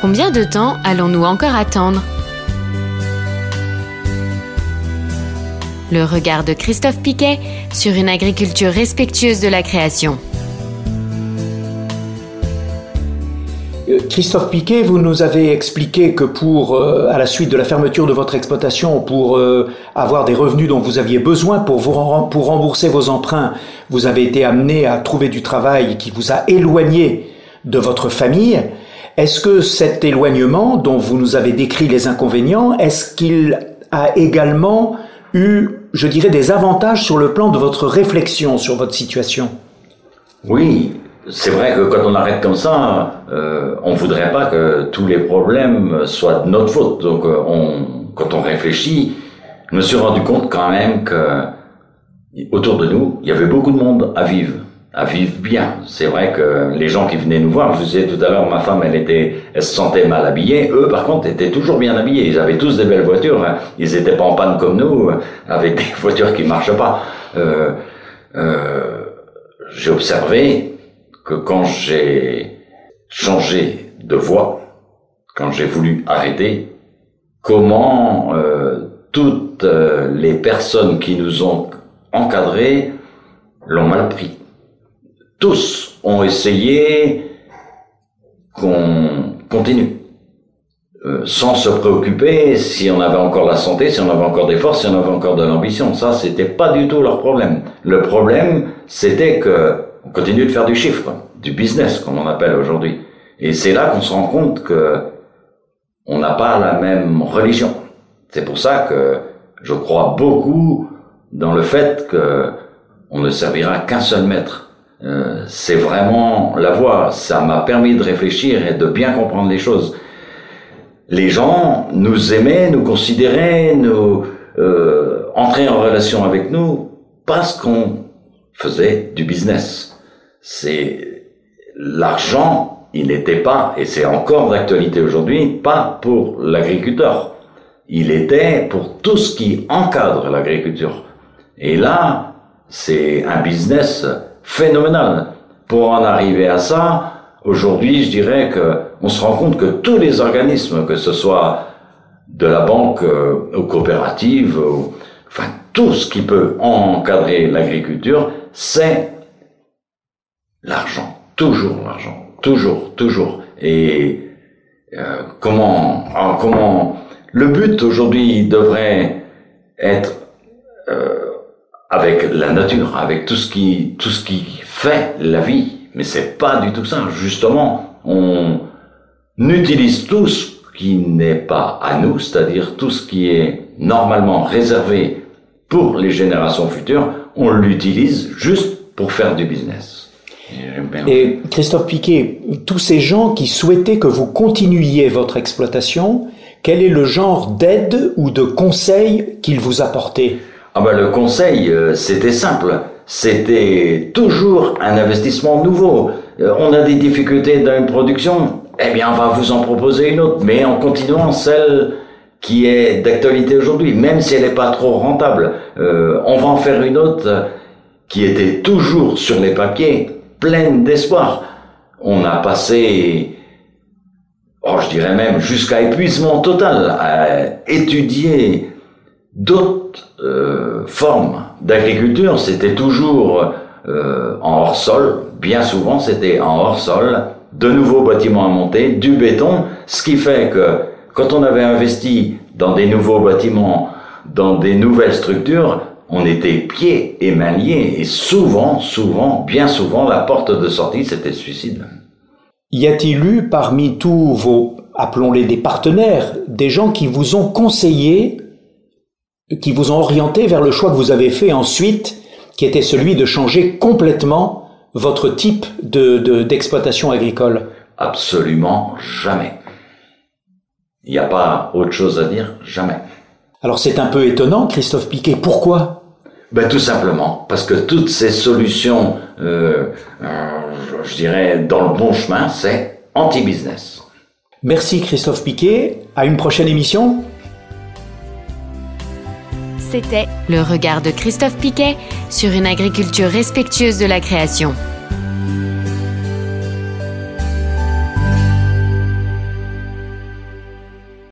Combien de temps allons-nous encore attendre? Le regard de Christophe Piquet sur une agriculture respectueuse de la création. Christophe Piquet, vous nous avez expliqué que à la suite de la fermeture de votre exploitation, pour avoir des revenus dont vous aviez besoin pour rembourser vos emprunts, vous avez été amené à trouver du travail qui vous a éloigné de votre famille. Est-ce que cet éloignement, dont vous nous avez décrit les inconvénients, est-ce qu'il a également eu, je dirais, des avantages sur le plan de votre réflexion sur votre situation? Oui, c'est vrai que quand on arrête comme ça, on voudrait pas que tous les problèmes soient de notre faute. Donc, quand on réfléchit, je me suis rendu compte quand même que autour de nous, il y avait beaucoup de monde à vivre bien. C'est vrai que les gens qui venaient nous voir, je vous disais tout à l'heure, ma femme, elle se sentait mal habillée. Eux, par contre, étaient toujours bien habillés. Ils avaient tous des belles voitures. Hein. Ils étaient pas en panne comme nous, avec des voitures qui marchent pas. J'ai observé que quand j'ai changé de voie, quand j'ai voulu arrêter, comment toutes les personnes qui nous ont encadrés l'ont mal pris. Tous ont essayé qu'on continue, sans se préoccuper si on avait encore la santé, si on avait encore des forces, si on avait encore de l'ambition. Ça, c'était pas du tout leur problème. Le problème, c'était que on continue de faire du chiffre, du business, comme on appelle aujourd'hui. Et c'est là qu'on se rend compte que on n'a pas la même religion. C'est pour ça que je crois beaucoup dans le fait que on ne servira qu'un seul maître. C'est vraiment la voie. Ça m'a permis de réfléchir et de bien comprendre les choses. Les gens nous aimaient, nous considéraient, entraient en relation avec nous parce qu'on faisait du business. C'est l'argent, il n'était pas, et c'est encore d'actualité aujourd'hui, pas pour l'agriculteur. Il était pour tout ce qui encadre l'agriculture. Et là, c'est un business phénoménal. Pour en arriver à ça, aujourd'hui, je dirais que on se rend compte que tous les organismes, que ce soit de la banque aux coopératives, enfin tout ce qui peut encadrer l'agriculture, c'est l'argent, toujours l'argent, toujours. Et comment le but aujourd'hui devrait être avec la nature, avec tout ce qui fait la vie, mais c'est pas du tout ça. Justement, on utilise tout ce qui n'est pas à nous, c'est-à-dire tout ce qui est normalement réservé pour les générations futures, on l'utilise juste pour faire du business. Et Christophe Piquet, tous ces gens qui souhaitaient que vous continuiez votre exploitation, quel est le genre d'aide ou de conseil qu'ils vous apportaient? Le conseil, c'était simple. C'était toujours un investissement nouveau. On a des difficultés dans une production, on va vous en proposer une autre, mais en continuant celle qui est d'actualité aujourd'hui, même si elle n'est pas trop rentable. On va en faire une autre qui était toujours sur les papiers, pleine d'espoir. On a passé, je dirais même jusqu'à épuisement total, à étudier d'autres formes d'agriculture. C'était toujours en hors-sol, bien souvent c'était en hors-sol, de nouveaux bâtiments à monter, du béton, ce qui fait que quand on avait investi dans des nouveaux bâtiments, dans des nouvelles structures, on était pieds et mains liés, et bien souvent, la porte de sortie, c'était le suicide. Y a-t-il eu parmi tous vos, appelons-les des partenaires, des gens qui vous ont conseillé, qui vous ont orienté vers le choix que vous avez fait ensuite, qui était celui de changer complètement votre type d'exploitation agricole? Absolument jamais. Il n'y a pas autre chose à dire, jamais. Alors c'est un peu étonnant, Christophe Piquet. Pourquoi? Tout simplement parce que toutes ces solutions, je dirais, dans le bon chemin, c'est anti-business. Merci Christophe Piquet. À une prochaine émission. C'était le regard de Christophe Piquet sur une agriculture respectueuse de la création.